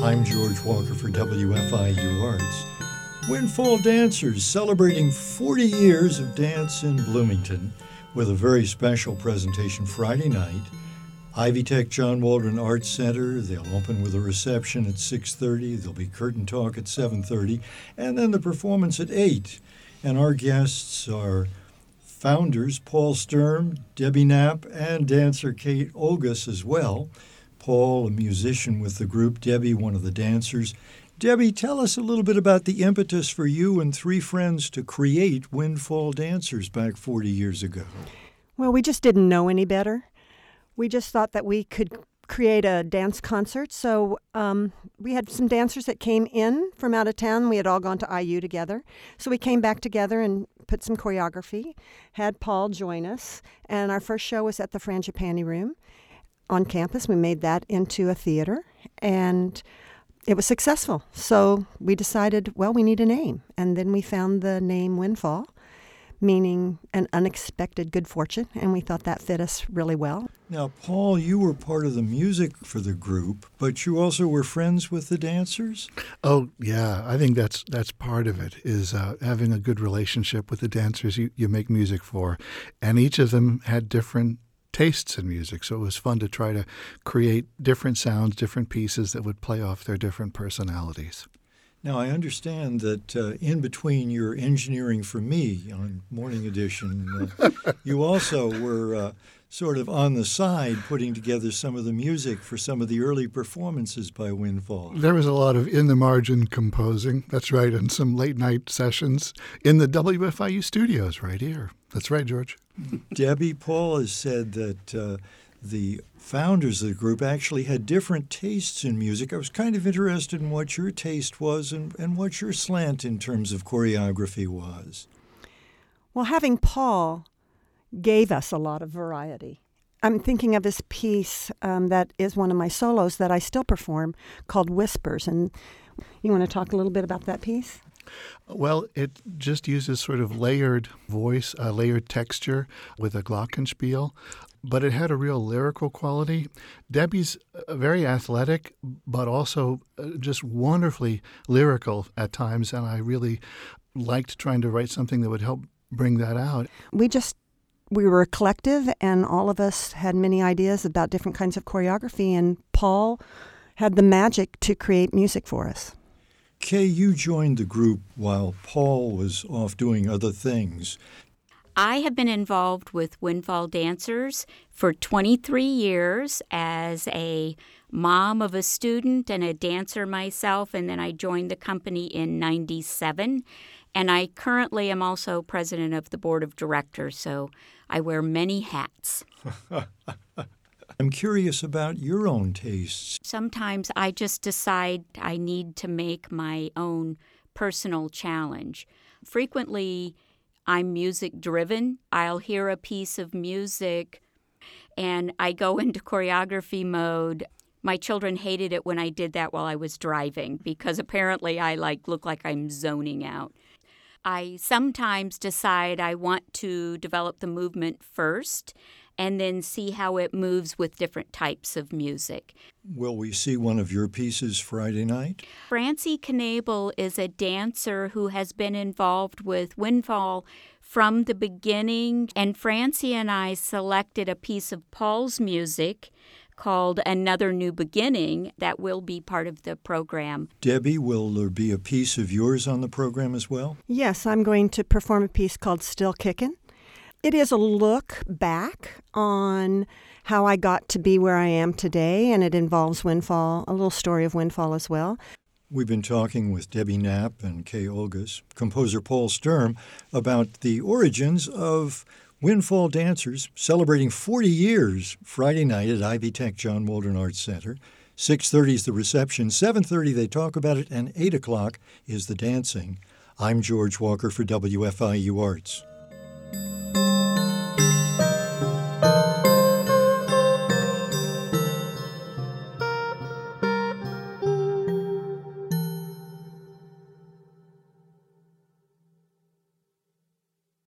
I'm George Walker for WFIU Arts. Windfall Dancers celebrating 40 years of dance in Bloomington with a very special presentation Friday night. Ivy Tech John Waldron Arts Center. They'll open with a reception at 6:30. There'll be curtain talk at 7:30, and then the performance at 8. And our guests are founders Paul Sturm, Debbie Knapp, and dancer Kate Olgus as well. Paul, a musician with the group, Debbie, one of the dancers. Debbie, tell us a little bit about the impetus for you and three friends to create Windfall Dancers back 40 years ago. Well, we just didn't know any better. We just thought that we could create a dance concert. So we had some dancers that came in from out of town. We had all gone to IU together. So we came back together and put some choreography, had Paul join us. And our first show was at the Frangipani Room on campus. We made that into a theater, and it was successful. So we decided, well, we need a name. And then we found the name Windfall, meaning an unexpected good fortune, and we thought that fit us really well. Now, Paul, you were part of the music for the group, but you also were friends with the dancers? Oh, yeah. I think that's part of it, is having a good relationship with the dancers you make music for. And each of them had different tastes in music, so it was fun to try to create different sounds, different pieces that would play off their different personalities. Now, I understand that in between your engineering for me on Morning Edition, you also were sort of on the side putting together some of the music for some of the early performances by Windfall. There was a lot of in-the-margin composing, that's right, and some late-night sessions in the WFIU studios right here. That's right, George. Debbie, Paul has said that the founders of the group actually had different tastes in music. I was kind of interested in what your taste was and what your slant in terms of choreography was. Well, having Paul gave us a lot of variety. I'm thinking of this piece that is one of my solos that I still perform called Whispers. And you want to talk a little bit about that piece? Well, it just uses sort of layered voice, layered texture with a glockenspiel, but it had a real lyrical quality. Debbie's very athletic, but also just wonderfully lyrical at times, and I really liked trying to write something that would help bring that out. We were a collective, and all of us had many ideas about different kinds of choreography, and Paul had the magic to create music for us. Kay, you joined the group while Paul was off doing other things. I have been involved with Windfall Dancers for 23 years as a mom of a student and a dancer myself, and then I joined the company in 97. And I currently am also president of the board of directors, so I wear many hats. I'm curious about your own tastes. Sometimes I just decide I need to make my own personal challenge. Frequently, I'm music-driven. I'll hear a piece of music, and I go into choreography mode. My children hated it when I did that while I was driving, because apparently I look like I'm zoning out. I sometimes decide I want to develop the movement first, and then see how it moves with different types of music. Will we see one of your pieces Friday night? Francie Knable is a dancer who has been involved with Windfall from the beginning, and Francie and I selected a piece of Paul's music called Another New Beginning that will be part of the program. Debbie, will there be a piece of yours on the program as well? Yes, I'm going to perform a piece called Still Kickin'. It is a look back on how I got to be where I am today, and it involves Windfall, a little story of Windfall as well. We've been talking with Debbie Knapp and Kay Olgus, composer Paul Sturm, about the origins of Windfall Dancers, celebrating 40 years Friday night at Ivy Tech John Waldron Arts Center. 6:30 is the reception, 7:30 they talk about it, and 8 o'clock is the dancing. I'm George Walker for WFIU Arts.